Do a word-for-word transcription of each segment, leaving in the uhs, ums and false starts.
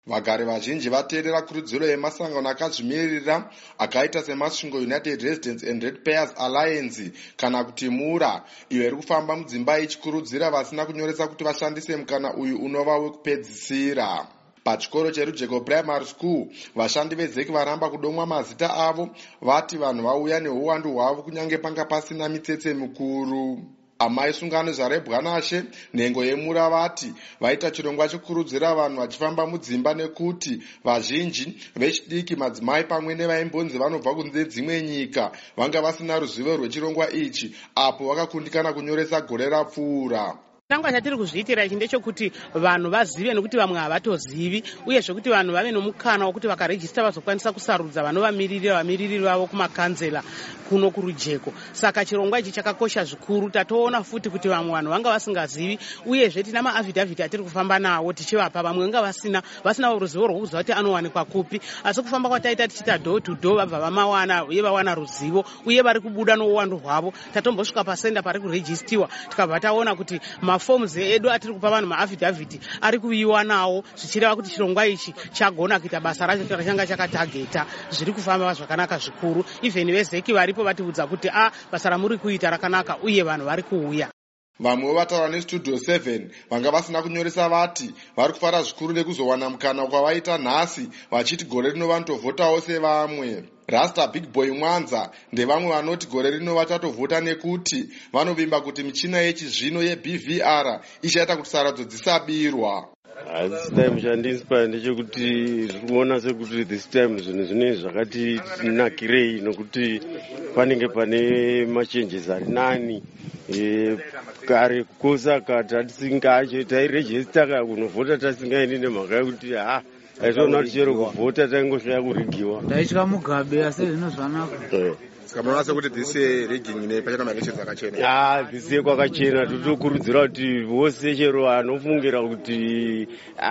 Vagari vazhinji vateerera kurudziro yemasangano akazvimirira akaita semasvingo United Residents and Ratepayers Alliance kana kuti MURA, iyo iri kufamba mudzimba ichikurudzira vasina kunyoresa kuti vashandise mukana uyu unova wekupedzisira. Pachikoro cheRujeko Primary School, vashandi vezeki varamba kudomwa mazita avo, vati vanhu vauya neuwandu hwavo kunyange panga pasina mitsetse mikuru. Amai sungano zvarebwanashe nhengo yeMURA vati vaita chirongwa chekurudzira vanhu vachifamba mudzimba nekuti vazhinji vechidiki, madzimai pamwe nevaimbonzi vanobva kunze dzimwe nyika vanga vasina ruzivo rwechirongwa ichi, apo vakakundikana kunyoresa gore rapfuura. Chirongwa chatiri kuzviitira ichi ndechekuti vanhu vazive nekuti vamwe havatozivi, uye zvekuti vanhu vave nomukana wokuti vakarejista vazokwanisa kusarudza vanovamiririra vamiririri vavo kumakanzela kuno kurujeko. Saka chirongwa ichi chakakosha zvikuru. Tatoona futi kuti vamwe vanhu vanga vasingazivi, uyezve tina maafidhavhiti atiri kufamba nawo tichivapa, vamwe vanga vasina vasina ruzivo rwokuziva kuti anowanikwa kupi, asi kufamba kwataita tichita door to door vabva vamawana uye vawana ruzivo uye vari kubuda nouwandu hwavo. Tatombosvika pasenda pari kurejistiwa tikabva taona kuti mafoms edu atiri kupa vanhu maafidhavhiti ari kuiwa nawo, zvichireva kuti chirongwa ichi chagona kuita basa racho rachanga chakatageta. Zviri kufamba zvakanaka zvikuru. Even vezeki varipo vatiudza kuti a basa ramuri kuita rakanaka uye vanhu vari kuuya. Vamwe vataura neStudio seven vanga vasina kunyoresa vati vari kufara zvikuru nekuzowana mukana kwavaita nhasi, vachiti gore rino vanotovhotawo sevamwe. Rasta Big Boy Mwanza ndevamwe vanoti gore rino vachatovhota nekuti vanovimba kuti michina yechizvino yeB V R ichaita kuti saradzo dzisabirwa. This time chandinspire ndechekuti zvirikuona sekuti this time zvinhu zvine zvakati nakirei nokuti panenge pane machanges ari nani. E, kare kukosa katatingacho tairejista ka kunovhota tasingaendi nemhaka yekuti ha aitoona kuti chero kuvhota taingoshaya kurigiwa. Taitya Mugabe asi zvino zvanaka. Sikamuona sekuti this rigging ine pachana maelection akachena. Ah, this kwakachena. Totokurudzira kuti vose chero anofungira kuti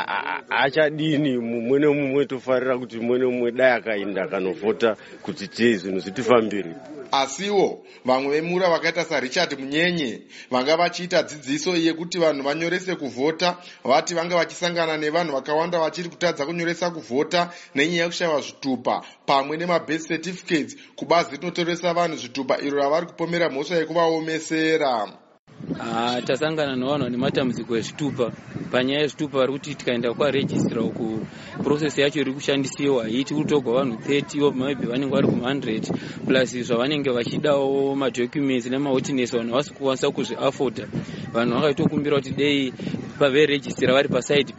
achadini mumwe nemumwe tofarira kuti mumwe nemumwe dai akaenda kanovhota kuti tie zvinhu zvitifambire. Asiwo vamwe veMURA vakaita saRichard Munyenye vanga vachiita dzidziso yekuti vanhu vanyorese kuvhota, vati vanga vachisangana nevanhu vakawanda vachiri kutadza kunyoresa kuvhota nenyaya yekushaiwa zvitupa pamwe nemabirth certificates kubazi rinotoresa vanhu zvitupa iro ravari kupomera mhosva yekuvaomesera. Ah, tasangana nevanhu vane matambudziko ezvitupa. Panyaya yezvitupa vari kuti tikaenda kwaregistira uku process yacho iri kushandisiwa haiti kutogwa vanhu thirty maybe vanenge vari kuma one hundred plus zvavanenge vachidawo madocuments nemawitness vanhu vasi kukwanisa kuzviafforda. Vanhu vakaitokumbira kuti dei paveregistira vari pasaidi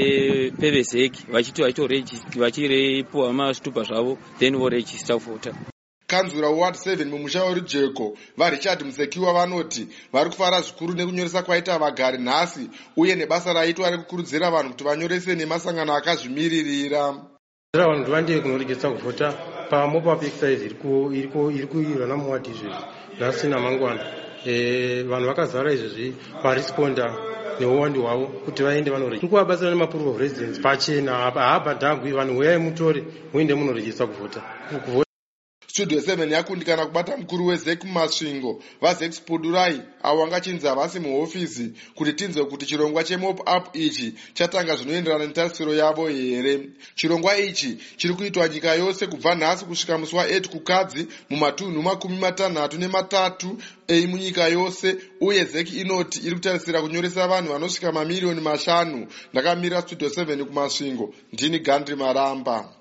pevezeki vachiti vachirepuwa mazvitupa zvavo then voregista kuvhota. Kanzura Ward seven mumusha weRujeko vaRichard Musekiwa vanoti vari kufara zvikuru nekunyoresa kwaita vagari nhasi uye nebasa raitwa rekukurudzira vanhu kuti vanyorese nemasangano akazvimiririra. Vanhu kuti vaende kunoregista kuvhota pamop-up exercise iri kuirwa namuwadi izvezvi nhasi namangwana. Vanhu vakazara izvezvi varesponda neuwandu hwavo kuti vaende vanoregista. Tiri kuvabatsira nemaproof of residence pachena, haabhadhagwi. Vanhu uyai mutore muende munoregista kuvhota. Studio seven yakundikana kubata mukuru wezeki mumasvingo vaZeki Pudurai avo vangachinzi havasi muhofisi kuti tinzwe kuti chirongwa chemop-up ichi chatanga zvinoenderana netarisiro yavo here. Chirongwa ichi chiri kuitwa nyika yose kubva nhasi kusvika musi waeight kukadzi mumatunhu makumi matanhatu nematatu eimunyika yose, uye zeki inoti iri kutarisira kunyoresa vanhu vanosvika mamiliyoni mashanu. Ndakamirira Studio seven kumasvingo, ndini Gandhi Maramba.